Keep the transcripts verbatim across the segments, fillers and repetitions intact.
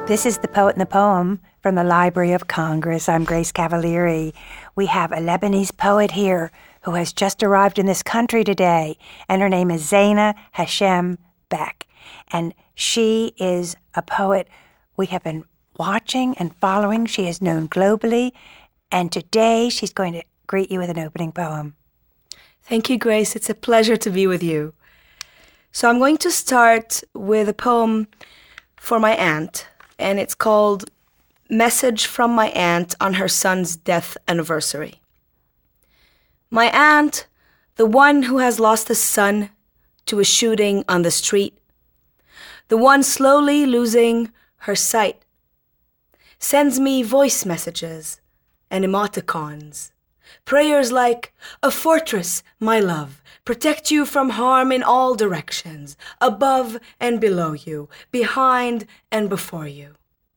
This is The Poet and the Poem from the Library of Congress. I'm Grace Cavalieri. We have a Lebanese poet here who has just arrived in this country today, and her name is Zeina Hashem Beck. And she is a poet we have been watching and following. She is known globally, and today she's going to greet you with an opening poem. Thank you, Grace. It's a pleasure to be with you. So I'm going to start with a poem for my aunt, and it's called Message from My Aunt on Her Son's Death Anniversary. My aunt, the one who has lost a son to a shooting on the street, the one slowly losing her sight, sends me voice messages and emoticons, prayers like, "A fortress, my love, protect you from harm in all directions, above and below you, behind and before you."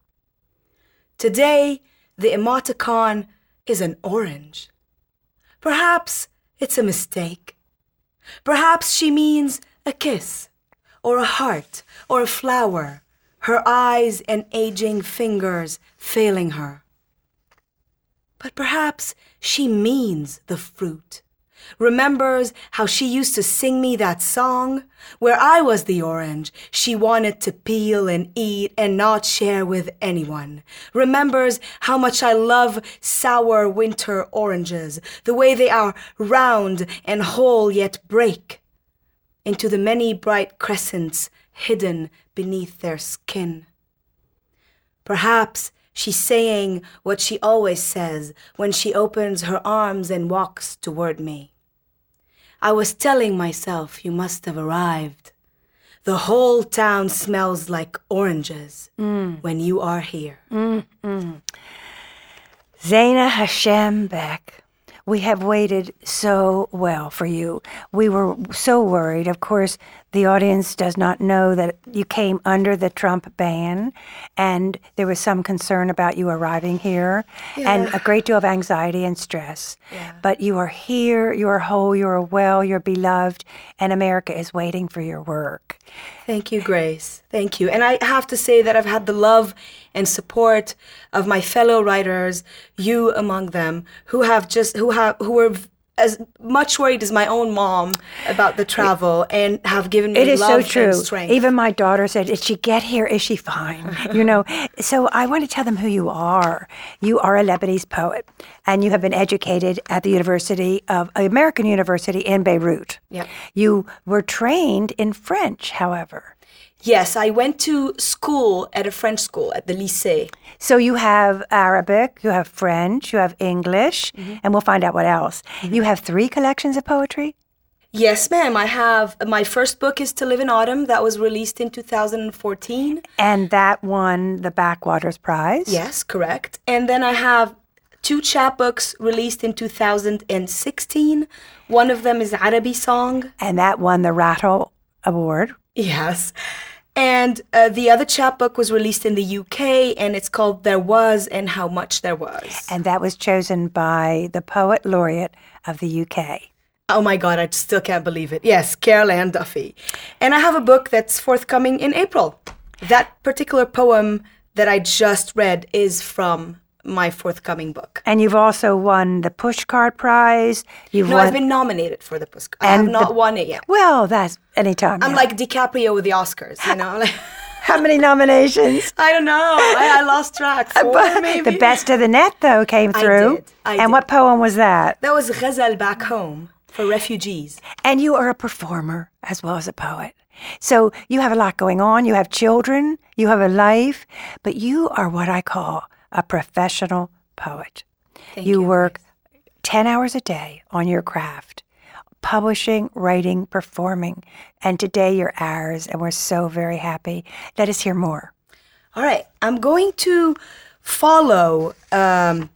Today, the emoticon is an orange. Perhaps it's a mistake. Perhaps she means a kiss, or a heart, or a flower, her eyes and aging fingers failing her. But perhaps she means the fruit, remembers how she used to sing me that song where I was the orange she wanted to peel and eat and not share with anyone, remembers how much I love sour winter oranges, the way they are round and whole yet break into the many bright crescents hidden beneath their skin. Perhaps she's saying what she always says when she opens her arms and walks toward me. I was telling myself you must have arrived. The whole town smells like oranges mm. when you are here. Mm-mm. Zeina Hashem Beck, we have waited so well for you. We were so worried. Of course, the audience does not know that you came under the Trump ban, and there was some concern about you arriving here, yeah. and a great deal of anxiety and stress. Yeah. But you are here, you are whole, you are well, you're beloved, and America is waiting for your work. Thank you, Grace. Thank you. And I have to say that I've had the love and support of my fellow writers, you among them, who have just, who have, who were as much worried as my own mom about the travel and have given me it is love so true. and strength. Even my daughter said, "Did she get here? Is she fine?" You know, so I want to tell them who you are. You are a Lebanese poet, and you have been educated at the University of American University in Beirut. Yeah. You were trained in French, however. Yes, I went to school at a French school, at the lycée. So you have Arabic, you have French, you have English, mm-hmm. and we'll find out what else. Mm-hmm. You have three collections of poetry? Yes, ma'am. I have. My first book is To Live in Autumn. That was released in two thousand fourteen. And that won the Backwaters Prize? Yes, correct. And then I have two chapbooks released in two thousand sixteen. One of them is Arabi Song. And that won the Rattle Award. Yes. And uh, the other chapbook was released in the U K, and it's called There Was and How Much There Was. And that was chosen by the Poet Laureate of the U K. Oh my God, I still can't believe it. Yes, Carol Ann Duffy. And I have a book that's forthcoming in April. That particular poem that I just read is from my forthcoming book. And you've also won the Pushcart Prize. You've no, won... I've been nominated for the Pushcart. I have not the... won it yet. Well, that's anytime. I'm yeah. like DiCaprio with the Oscars, you know? Like... How many nominations? I don't know. I, I lost track. Four, maybe. The Best of the Net, though, came through. I did. I and did. What poem was that? That was Ghazal Back Home for refugees. And you are a performer as well as a poet. So you have a lot going on. You have children. You have a life. But you are what I call a professional poet. Thank you you work ten hours a day on your craft, publishing, writing, performing. And today you're ours, and we're so very happy. Let us hear more. All right. I'm going to follow um,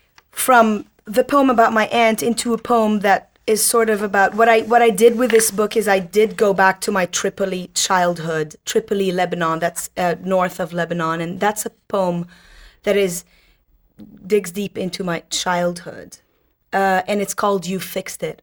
from the poem about my aunt into a poem that is sort of about what I what I did with this book is I did go back to my Tripoli childhood, Tripoli, Lebanon. That's uh, north of Lebanon, and that's a poem that is digs deep into my childhood, uh, and it's called You Fixed It.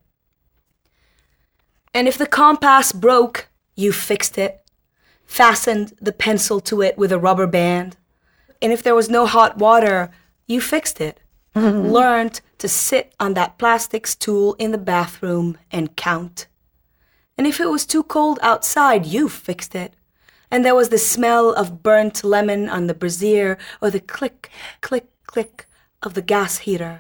And if the compass broke, you fixed it, fastened the pencil to it with a rubber band, and if there was no hot water, you fixed it. Mm-hmm. Learned to sit on that plastic stool in the bathroom and count. And if it was too cold outside, you fixed it. And there was the smell of burnt lemon on the brazier or the click, click, click of the gas heater.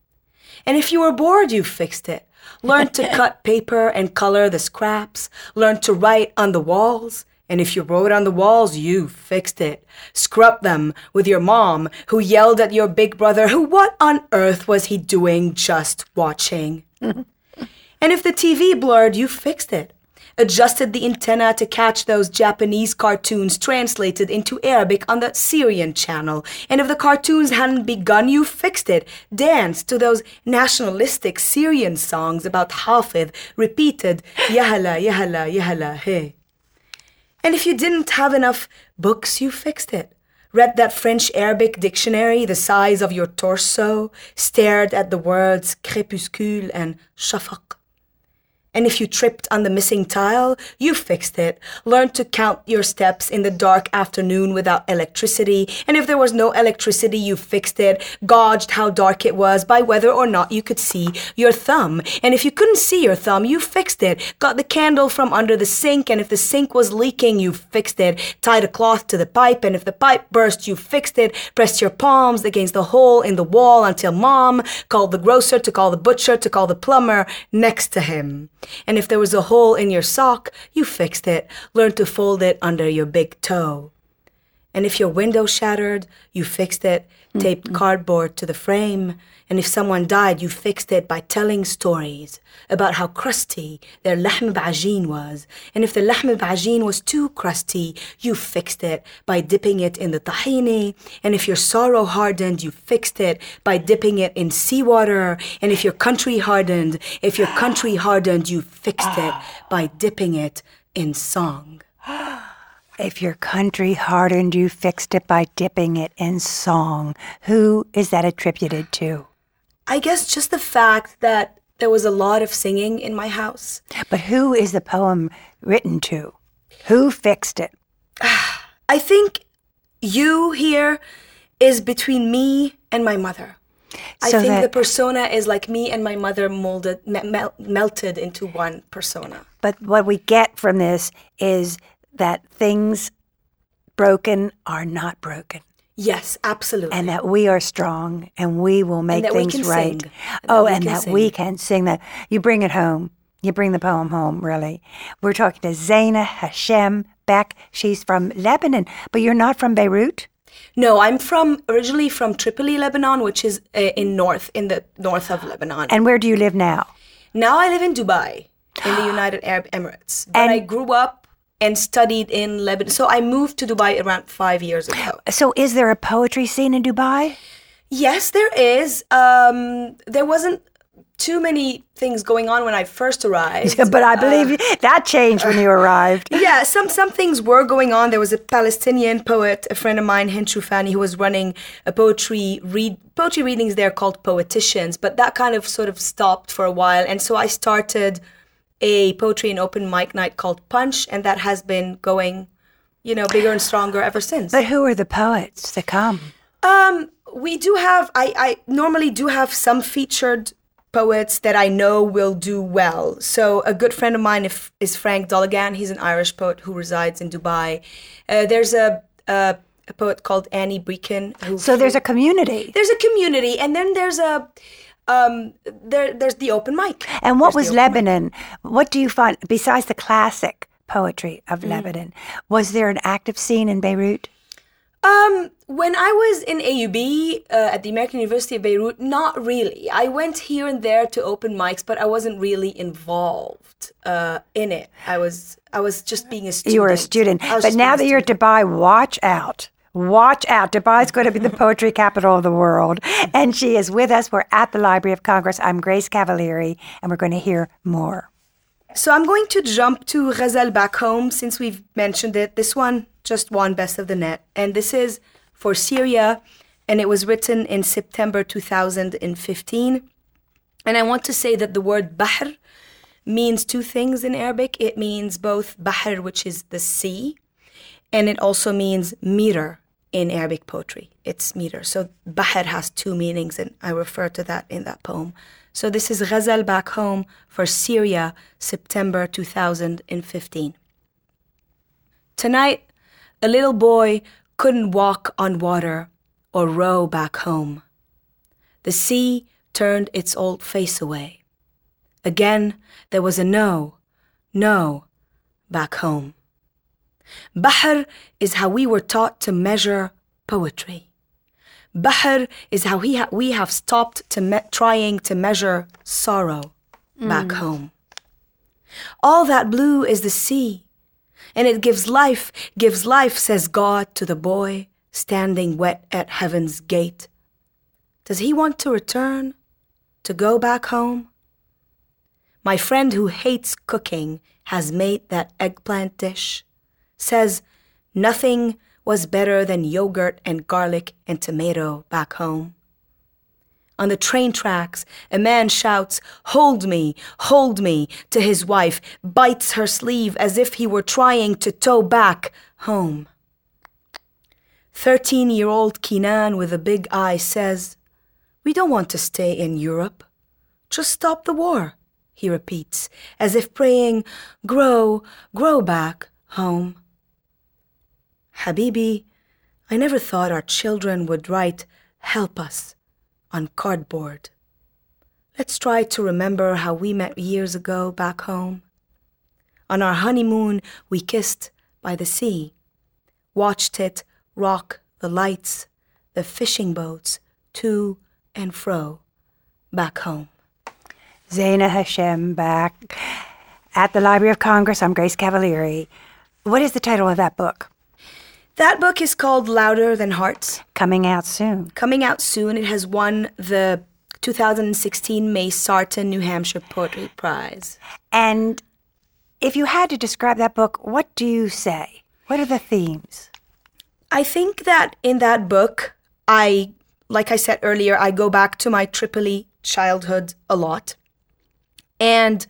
And if you were bored, you fixed it. Learned to cut paper and color the scraps. Learned to write on the walls. And if you wrote on the walls, you fixed it. Scrubbed them with your mom, who yelled at your big brother, who what on earth was he doing just watching? And if the T V blurred, you fixed it. Adjusted the antenna to catch those Japanese cartoons translated into Arabic on the Syrian channel. And if the cartoons hadn't begun, you fixed it. Danced to those nationalistic Syrian songs about Hafid, repeated, Yahala, Yahala, Yahala, hey. And if you didn't have enough books, you fixed it. Read that French-Arabic dictionary the size of your torso, stared at the words crépuscule and shafaq. And if you tripped on the missing tile, you fixed it. Learned to count your steps in the dark afternoon without electricity. And if there was no electricity, you fixed it. Gauged how dark it was by whether or not you could see your thumb. And if you couldn't see your thumb, you fixed it. Got the candle from under the sink, and if the sink was leaking, you fixed it. Tied a cloth to the pipe, and if the pipe burst, you fixed it. Pressed your palms against the hole in the wall until Mom called the grocer to call the butcher to call the plumber next to him. And if there was a hole in your sock, you fixed it. Learned to fold it under your big toe. And if your window shattered, you fixed it. Taped mm-hmm. cardboard to the frame. And if someone died, you fixed it by telling stories about how crusty their lahm b'ajin was. And if the lahm b'ajin was too crusty, you fixed it by dipping it in the tahini. And if your sorrow hardened, you fixed it by dipping it in seawater. And if your country hardened, if your country hardened, you fixed it by dipping it in song. If your country hardened, you fixed it by dipping it in song. Who is that attributed to? I guess just the fact that there was a lot of singing in my house. But who is the poem written to? Who fixed it? I think you here is between me and my mother. I so think that, the persona is like me and my mother molded, mel- melted into one persona. But what we get from this is that things broken are not broken. Yes, absolutely. And that we are strong and we will make things right. Sing. Oh, that and that sing. we can sing that. You bring it home. You bring the poem home, really. We're talking to Zeina Hashem Beck. She's from Lebanon, but you're not from Beirut? No, I'm from originally from Tripoli, Lebanon, which is uh, in north, in the north of Lebanon. And where do you live now? Now I live in Dubai, in the United Arab Emirates. But and I grew up and studied in Lebanon. So I moved to Dubai around five years ago. So is there a poetry scene in Dubai? Yes, there is. Um, there wasn't too many things going on when I first arrived. But I believe uh, that changed when you arrived. Yeah, some some things were going on. There was a Palestinian poet, a friend of mine, Hind Shufani, who was running a poetry read poetry readings there called Poeticians. But that kind of sort of stopped for a while. And so I started a poetry and open mic night called Punch, and that has been going, you know, bigger and stronger ever since. But who are the poets that come? Um, we do have, I, I normally do have some featured poets that I know will do well. So a good friend of mine is, is Frank Dolligan. He's an Irish poet who resides in Dubai. Uh, there's a, a, a poet called Annie Breakin. Who so there's a community. There's a community, and then there's a... Um, there, there's the open mic. And what there's was Lebanon? Mic. What do you find, besides the classic poetry of mm. Lebanon, was there an active scene in Beirut? Um, when I was in A U B uh, at the American University of Beirut, not really. I went here and there to open mics, but I wasn't really involved uh, in it. I was, I was just being a student. You were a student. But now that you're at Dubai, watch out. Watch out. Dubai is going to be the poetry capital of the world. And she is with us. We're at the Library of Congress. I'm Grace Cavalieri, and we're going to hear more. So I'm going to jump to Ghazal Back Home since we've mentioned it. This one just won Best of the Net. And this is for Syria, and it was written in September two thousand fifteen. And I want to say that the word Bahr means two things in Arabic. It means both Bahr, which is the sea, and it also means meter, in Arabic poetry. It's meter. So Bahr has two meanings, and I refer to that in that poem. So this is Ghazal Back Home for Syria, September two thousand fifteen. Tonight, a little boy couldn't walk on water or row back home. The sea turned its old face away. Again, there was a no, no, back home. Bahr is how we were taught to measure poetry. Bahr is how we, ha- we have stopped to me- trying to measure sorrow back mm. home. All that blue is the sea, and it gives life, gives life, says God to the boy standing wet at heaven's gate. Does he want to return, to go back home? My friend who hates cooking has made that eggplant dish, says nothing was better than yogurt and garlic and tomato back home. On the train tracks, a man shouts, "Hold me, hold me," to his wife, bites her sleeve as if he were trying to tow back home. Thirteen-year-old Kinan with a big eye says, "We don't want to stay in Europe. Just stop the war," he repeats, as if praying, "Grow, grow back home." Habibi, I never thought our children would write, "Help us," on cardboard. Let's try to remember how we met years ago back home. On our honeymoon, we kissed by the sea, watched it rock the lights, the fishing boats, to and fro, back home. Zeina Hashem back at the Library of Congress. I'm Grace Cavalieri. What is the title of that book? That book is called Louder Than Hearts. Coming out soon. Coming out soon. It has won the two thousand sixteen May Sarton, New Hampshire Poetry Prize. And if you had to describe that book, what do you say? What are the themes? I think that in that book, I, like I said earlier, I go back to my Tripoli childhood a lot. And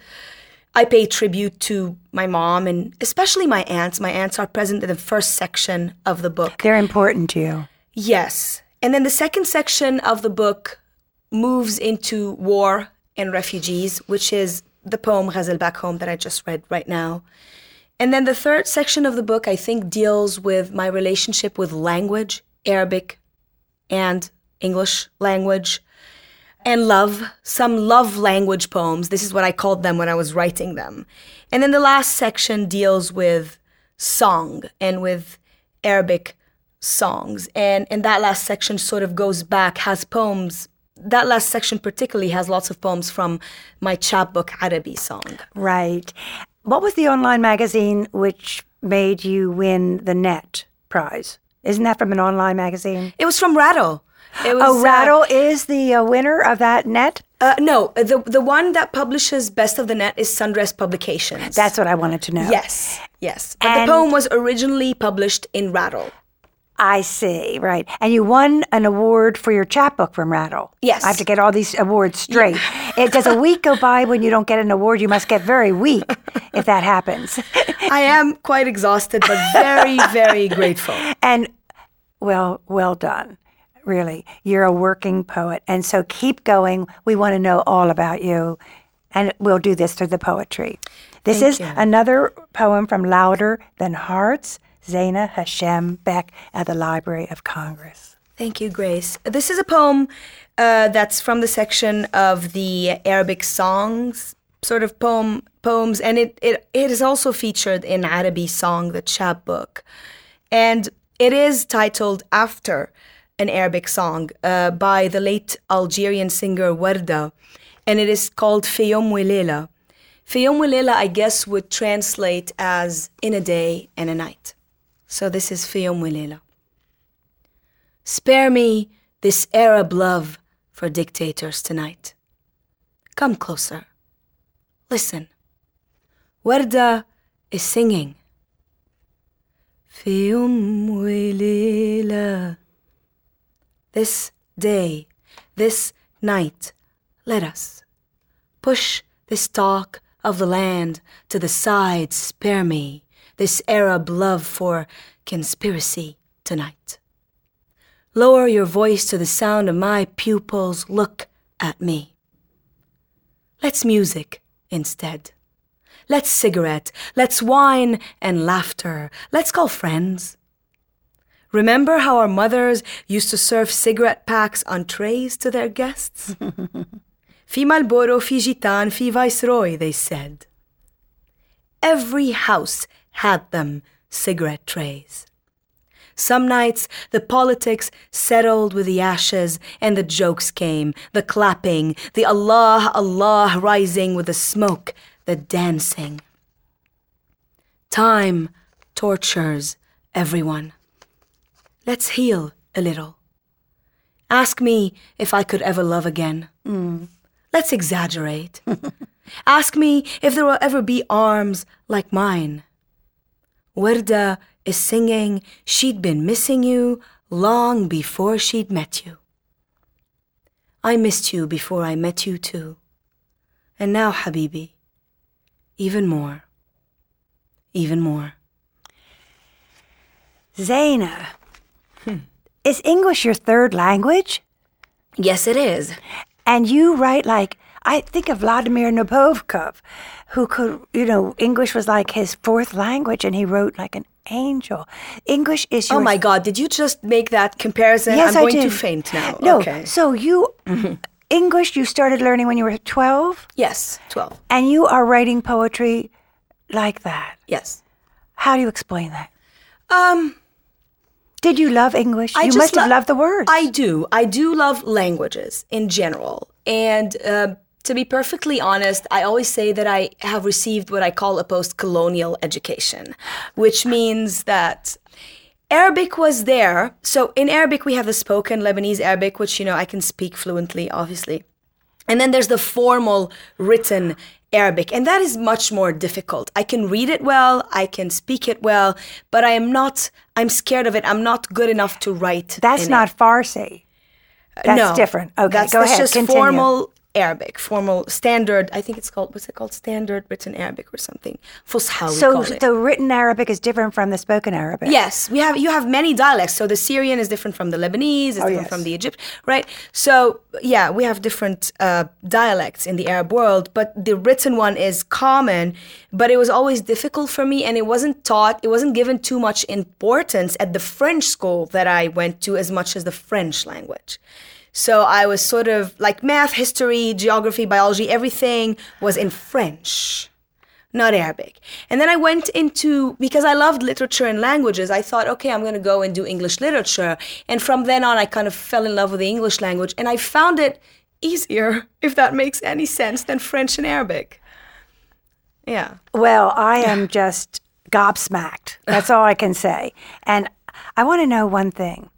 I pay tribute to my mom and especially my aunts. My aunts are present in the first section of the book. They're important to you. Yes. And then the second section of the book moves into war and refugees, which is the poem Ghazal Back Home that I just read right now. And then the third section of the book, I think, deals with my relationship with language, Arabic and English language, and love, some love language poems. This is what I called them when I was writing them. And then the last section deals with song and with Arabic songs. And, and that last section sort of goes back, has poems. That last section particularly has lots of poems from my chapbook Arabi song. Right. What was the online magazine which made you win the Net Prize? Isn't that from an online magazine? It was from Rattle. It was, oh, Rattle uh, is the uh, winner of that Net? Uh, no, the the one that publishes Best of the Net is Sundress Publications. That's what I wanted to know. Yes, yes. But and the poem was originally published in Rattle. I see, right. And you won an award for your chapbook from Rattle. Yes. I have to get all these awards straight. Yeah. It, does a week go by when you don't get an award? You must get very weak if that happens. I am quite exhausted, but very, very grateful. And, well, well done. Really. You're a working poet. And so keep going. We want to know all about you. And we'll do this through the poetry. This Thank is you. another poem from Louder Than Hearts, Zeina Hashem Beck at the Library of Congress. Thank you, Grace. This is a poem uh, that's from the section of the Arabic songs, sort of poem poems, and it, it, it is also featured in Arabi Song, the chapbook. And it is titled after an Arabic song uh, by the late Algerian singer Warda, and it is called Fi Yom wa Layla. Fi Yom wa Layla, I guess, would translate as in a day and a night. So this is Fi Yom wa Layla. Spare me this Arab love for dictators tonight. Come closer. Listen. Warda is singing. Fi Yom wa Layla. This day, this night, let us push this talk of the land to the side. Spare me this Arab love for conspiracy tonight. Lower your voice to the sound of my pupils. Look at me. Let's music instead. Let's cigarette. Let's wine and laughter. Let's call friends. Remember how our mothers used to serve cigarette packs on trays to their guests? Fi Marlboro, fi Gitan, fi Viceroy, they said. Every house had them cigarette trays. Some nights the politics settled with the ashes and the jokes came, the clapping, the Allah, Allah rising with the smoke, the dancing. Time tortures everyone. Let's heal a little. Ask me if I could ever love again. Mm. Let's exaggerate. Ask me if there will ever be arms like mine. Werda is singing she'd been missing you long before she'd met you. I missed you before I met you too. And now, Habibi, even more. Even more. Zeina, hmm. Is English your third language? Yes, it is. And you write like, I think of Vladimir Nabokov, who could, you know, English was like his fourth language, and he wrote like an angel. English is your... Oh my God, did you just make that comparison? Yes, I'm I going did. to faint now. No, okay. So you, mm-hmm. English you started learning when you were twelve? Yes, twelve. And you are writing poetry like that? Yes. How do you explain that? Um... Did you love English? I you just must have lo- loved the words. I do. I do love languages in general. And uh, to be perfectly honest, I always say that I have received what I call a post-colonial education, which means that Arabic was there. So in Arabic, we have the spoken Lebanese Arabic, which, you know, I can speak fluently, obviously. And then there's the formal written Arabic, and that is much more difficult. I can read it well, I can speak it well, but I am not, I'm scared of it. I'm not good enough to write. That's not it. Farsi. That's no, different. Okay, that's, go that's ahead. just Continue. formal Arabic, formal standard. I think it's called, what's it called? Standard written Arabic or something. Fusha, we so call it. the written Arabic is different from the spoken Arabic. Yes, we have. You have many dialects. So the Syrian is different from the Lebanese. It's oh, different yes. from the Egypt, right? So yeah, we have different uh, dialects in the Arab world, but the written one is common. But it was always difficult for me, and it wasn't taught. It wasn't given too much importance at the French school that I went to as much as the French language. So I was sort of like math, history, geography, biology, everything was in French, not Arabic. And then I went into, because I loved literature and languages, I thought, okay, I'm going to go and do English literature. And from then on, I kind of fell in love with the English language. And I found it easier, if that makes any sense, than French and Arabic. Yeah. Well, I am just gobsmacked. That's all I can say. And I want to know one thing.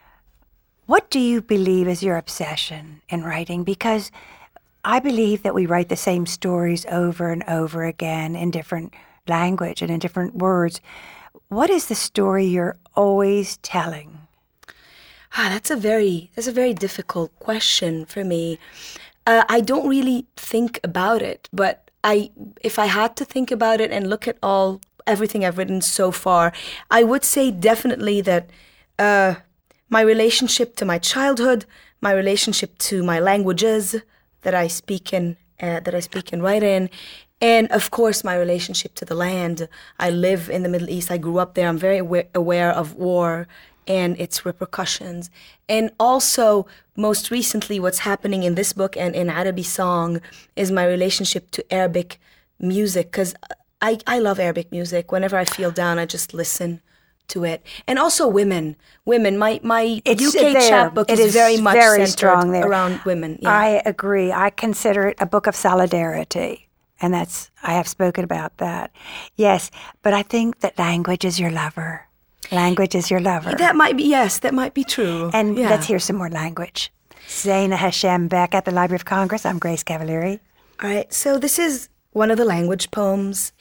What do you believe is your obsession in writing? Because I believe that we write the same stories over and over again in different language and in different words. What is the story you're always telling? Ah, that's a very that's a very difficult question for me. Uh, I don't really think about it, but I if I had to think about it and look at all everything I've written so far, I would say definitely that. Uh, My relationship to my childhood, my relationship to my languages that I speak in, uh, that I speak and write in, and of course my relationship to the land. I live in the Middle East. I grew up there. I'm very aware, aware of war and its repercussions. And also, most recently, what's happening in this book and in Arabi Song is my relationship to Arabic music, because I, I love Arabic music. Whenever I feel down, I just listen to it. And also women. Women. My my it's U K there. chapbook it is, is very much very centered strong there. around women. Yeah. I agree. I consider it a book of solidarity. And that's, I have spoken about that. Yes, but I think that language is your lover. Language is your lover. That might be, yes, that might be true. And yeah. let's hear some more language. Zeina Hashem back at the Library of Congress. I'm Grace Cavalieri. All right, so this is one of the language poems.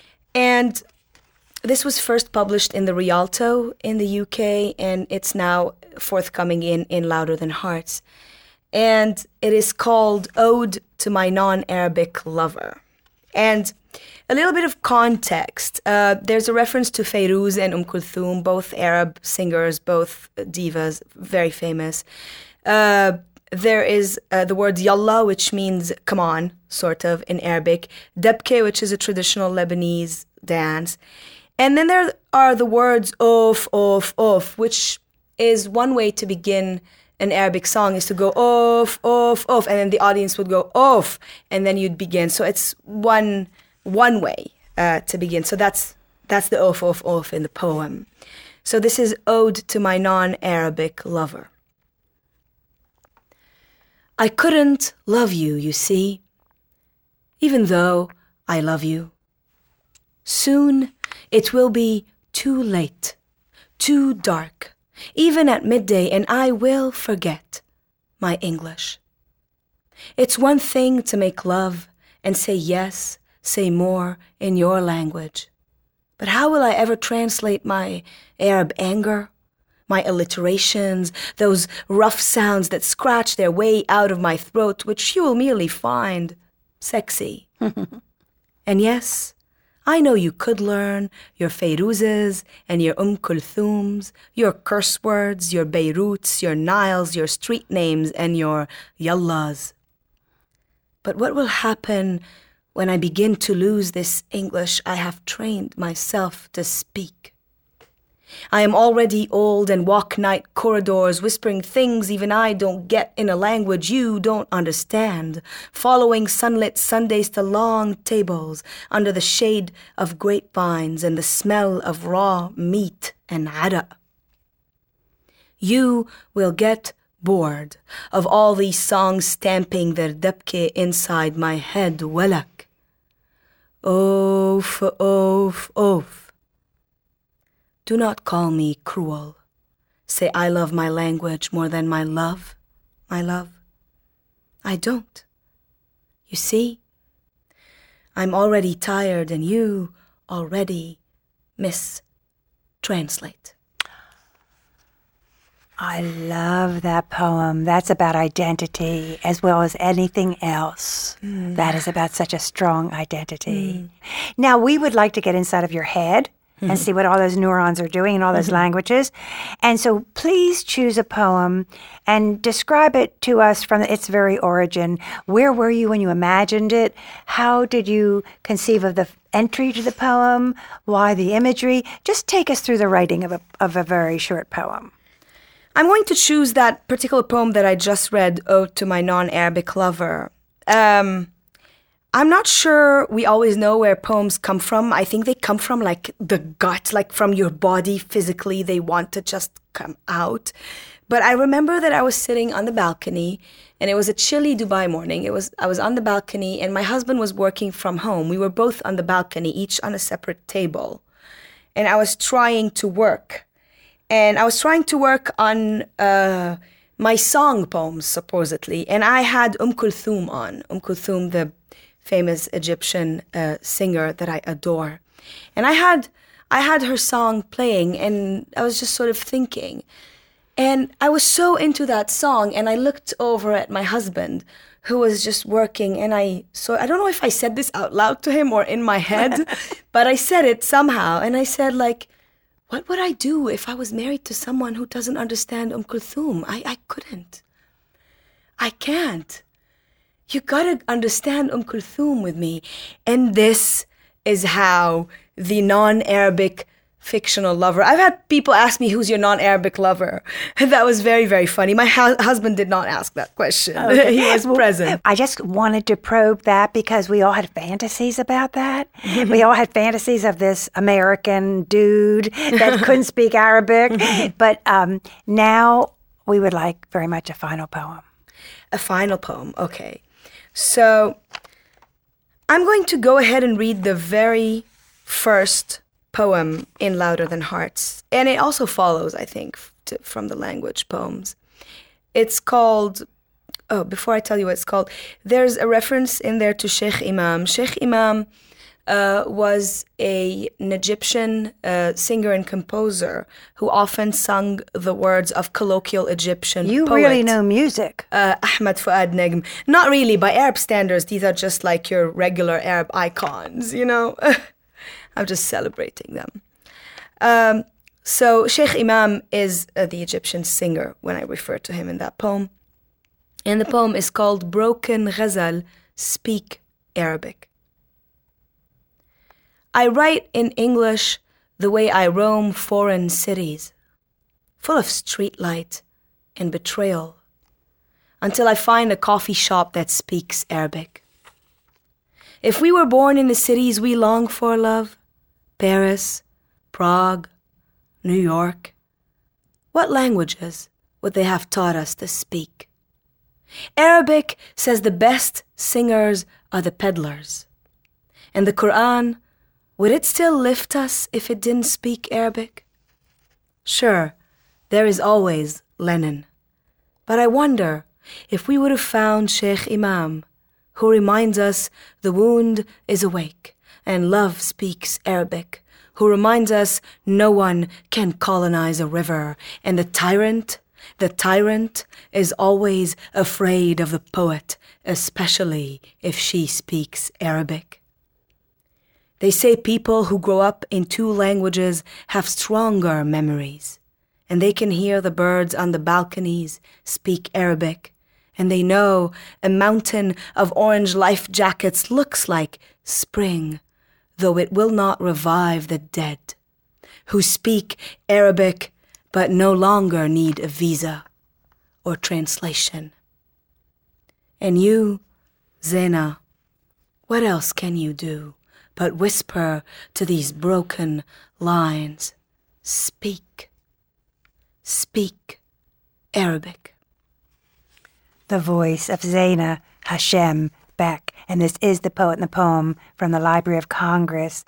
And this was first published in the Rialto in the U K, and it's now forthcoming in, in Louder Than Hearts. And it is called Ode to My Non-Arabic Lover. And a little bit of context. Uh, there's a reference to Fairuz and Umm Kulthum, both Arab singers, both divas, very famous. Uh, there is uh, the word yalla, which means come on, sort of, in Arabic. Dabke, which is a traditional Lebanese dance. And then there are the words of, of, of, which is one way to begin an Arabic song, is to go off, off, off, and then the audience would go off, and then you'd begin. So it's one one way uh, to begin. So that's that's the off, off, off in the poem. So this is Ode to My Non-Arabic Lover. I couldn't love you, you see, even though I love you. Soon it will be too late, too dark, even at midday, and I will forget my English. It's one thing to make love and say yes, say more in your language. But how will I ever translate my Arab anger, my alliterations, those rough sounds that scratch their way out of my throat, which you will merely find sexy? And yes, I know you could learn your Fairuzes and your Umm Kulthums, your curse words, your Beiruts, your Niles, your street names, and your Yallas. But what will happen when I begin to lose this English I have trained myself to speak? I am already old and walk night corridors, whispering things even I don't get in a language you don't understand, following sunlit Sundays to long tables under the shade of grapevines and the smell of raw meat and ada. You will get bored of all these songs stamping their dabke inside my head, walak. Oof, oof, oof. Do not call me cruel. Say I love my language more than my love, my love. I don't. You see, I'm already tired and you already mistranslate. I love that poem. That's about identity as well as anything else. Mm. That is about such a strong identity. Mm. Now, we would like to get inside of your head and see what all those neurons are doing in all those mm-hmm. languages. And so please choose a poem and describe it to us from its very origin. Where were you when you imagined it? How did you conceive of the entry to the poem? Why the imagery? Just take us through the writing of a, of a very short poem. I'm going to choose that particular poem that I just read, Ode to My Non-Arabic Lover. Um... I'm not sure we always know where poems come from. I think they come from like the gut, like from your body physically. They want to just come out. But I remember that I was sitting on the balcony and it was a chilly Dubai morning. It was I was on the balcony and my husband was working from home. We were both on the balcony, each on a separate table. And I was trying to work. And I was trying to work on uh, my song poems, supposedly. And I had Umm Kulthum on. Umm Kulthum, the famous Egyptian uh, singer that I adore. And I had I had her song playing and I was just sort of thinking. And I was so into that song and I looked over at my husband who was just working and I so I don't know if I said this out loud to him or in my head, but I said it somehow and I said like, what would I do if I was married to someone who doesn't understand Umm Kulthum? I, I couldn't. I can't. You gotta understand Umm Kulthum with me. And this is how the non-Arabic fictional lover. I've had people ask me, who's your non-Arabic lover? And that was very, very funny. My hu- husband did not ask that question. Okay. He was present. I just wanted to probe that because we all had fantasies about that. We all had fantasies of this American dude that couldn't speak Arabic. But um, now we would like very much a final poem. A final poem, okay. So I'm going to go ahead and read the very first poem in Louder Than Hearts. And it also follows, I think, to, from the language poems. It's called, oh, before I tell you what it's called, there's a reference in there to Sheikh Imam. Sheikh Imam uh, was a, an Egyptian uh, singer and composer who often sung the words of colloquial Egyptian You poet. really know music. Uh, Ahmed Fuad Negm. Not really. By Arab standards, these are just like your regular Arab icons, you know? I'm just celebrating them. Um, so Sheikh Imam is uh, the Egyptian singer when I refer to him in that poem. And the poem is called Broken Ghazal, Speak Arabic. I write in English the way I roam foreign cities, full of streetlight and betrayal, until I find a coffee shop that speaks Arabic. If we were born in the cities we long for, love, Paris, Prague, New York, what languages would they have taught us to speak? Arabic says the best singers are the peddlers. And the Quran, would it still lift us if it didn't speak Arabic? Sure, there is always Lenin. But I wonder if we would have found Sheikh Imam, who reminds us the wound is awake and love speaks Arabic, who reminds us no one can colonize a river, and the tyrant, the tyrant is always afraid of the poet, especially if she speaks Arabic. They say people who grow up in two languages have stronger memories, and they can hear the birds on the balconies speak Arabic, and they know a mountain of orange life jackets looks like spring, though it will not revive the dead, who speak Arabic but no longer need a visa or translation. And you, Zena, what else can you do but whisper to these broken lines, speak, speak Arabic? The voice of Zena Hashem Beck, and this is The Poet and the Poem from the Library of Congress.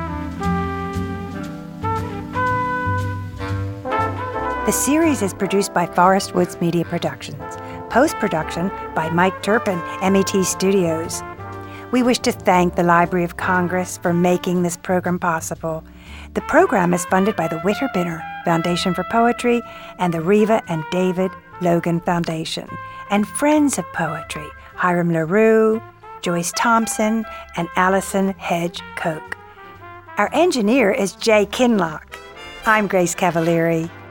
The series is produced by Forest Woods Media Productions. Post-production by Mike Turpin, M E T Studios. We wish to thank the Library of Congress for making this program possible. The program is funded by the Witter Binner Foundation for Poetry and the Reva and David Logan Foundation, and Friends of Poetry, Hiram LaRue, Joyce Thompson, and Allison Hedge Koch. Our engineer is Jay Kinlock. I'm Grace Cavalieri.